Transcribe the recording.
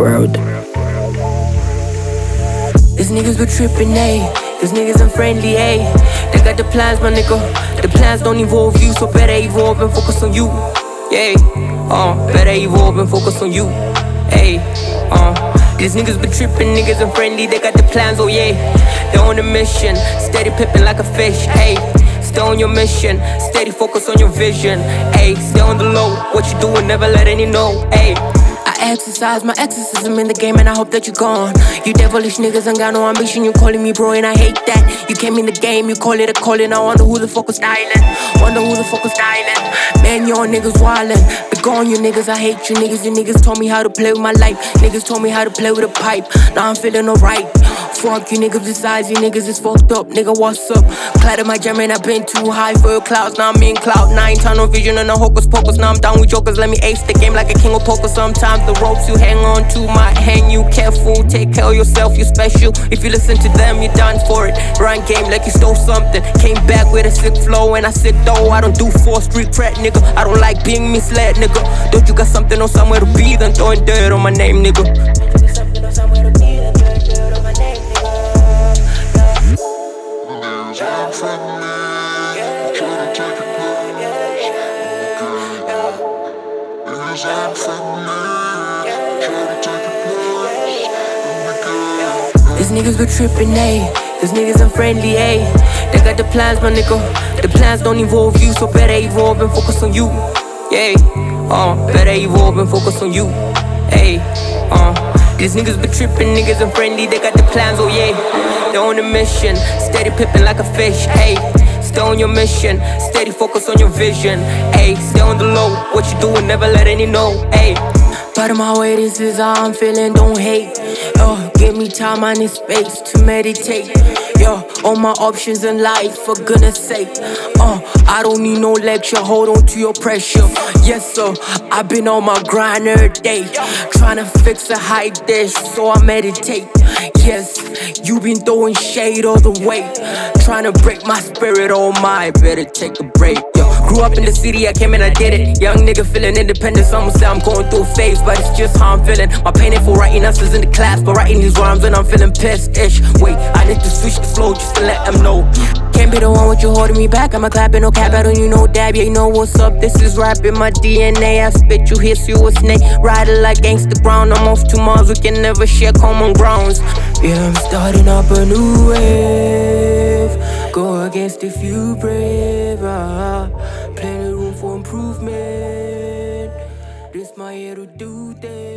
world. These niggas be trippin', ayy. These niggas unfriendly, ayy. They got the plans, my nigga. The plans don't involve you, so better evolve and focus on you. Yeah, better evolve and focus on you. Ayy, these niggas be trippin', niggas unfriendly. They got the plans, oh yeah. They're on a mission, steady pippin' like a fish, ayy. Stay on your mission, steady focus on your vision, ayy. Stay on the low, what you doing, never let any know, ayy. I exercise my exorcism in the game and I hope that you're gone. You devilish niggas ain't got no ambition, you calling me bro and I hate that. You came in the game, you call it a calling. I wonder who the fuck was styling. Wonder who the fuck was styling. Man, y'all niggas wildin'. Be gone, you niggas, I hate you niggas. You niggas told me how to play with my life. Niggas told me how to play with a pipe. Now I'm feeling alright. Fuck you niggas besides, you niggas is fucked up. Nigga, what's up? Clad my jam and I've been too high for your clouds. Now I'm in cloud 9, tunnel vision and a hocus pocus. Now I'm down with jokers, let me ace the game like a king of poker. Sometimes the ropes you hang on to might hang you. Careful, take care of yourself, you special. If you listen to them, you're done for it. Run game like you stole something. Came back with a sick flow and I sick though. I don't do 4th Street crack, nigga. I don't like being misled, nigga. Don't you got something or somewhere to be? Then throwing dirt on my name, nigga. Something or somewhere to be, then throwing dirt on my name, nigga. These niggas be trippin', ayy. These niggas unfriendly, ayy. They got the plans, my nigga. The plans don't involve you, so better evolve and focus on you. Yeah, better evolve and focus on you. Ayy, these niggas be trippin', niggas unfriendly. They got the plans, oh yeah. They're on a mission, steady pippin' like a fish, ayy. Stay on your mission, steady focus on your vision, ayy. Stay on the low, what you doing, never let any know, ayy. Part of my way, this is how I'm feeling, don't hate. Give me time, I need space to meditate. All my options in life, for goodness sake. I don't need no lecture, hold on to your pressure. Yes sir, I've been on my grind every day, tryna fix a high dish, so I meditate. Yes, you been throwing shade all the way, tryna break my spirit, oh my, better take a break. Grew up in the city, I came and I did it. Young nigga feeling independent, some say I'm going through a phase, but it's just how I'm feeling. My pain ain't for writing answers in the class, but writing these rhymes when I'm feeling pissed-ish. Wait, I need to switch the flow just to let them know. Can't be the one with you holding me back. I'm a clapping, no cap, I don't you know dab. Yeah, you know what's up, this is rap in my DNA. I spit, you hiss, you a snake. Riding like gangsta ground, I'm off to Mars, we can never share common grounds. Yeah, I'm starting up a new wave. Go against a few brave, plenty room for improvement. This my year to do things.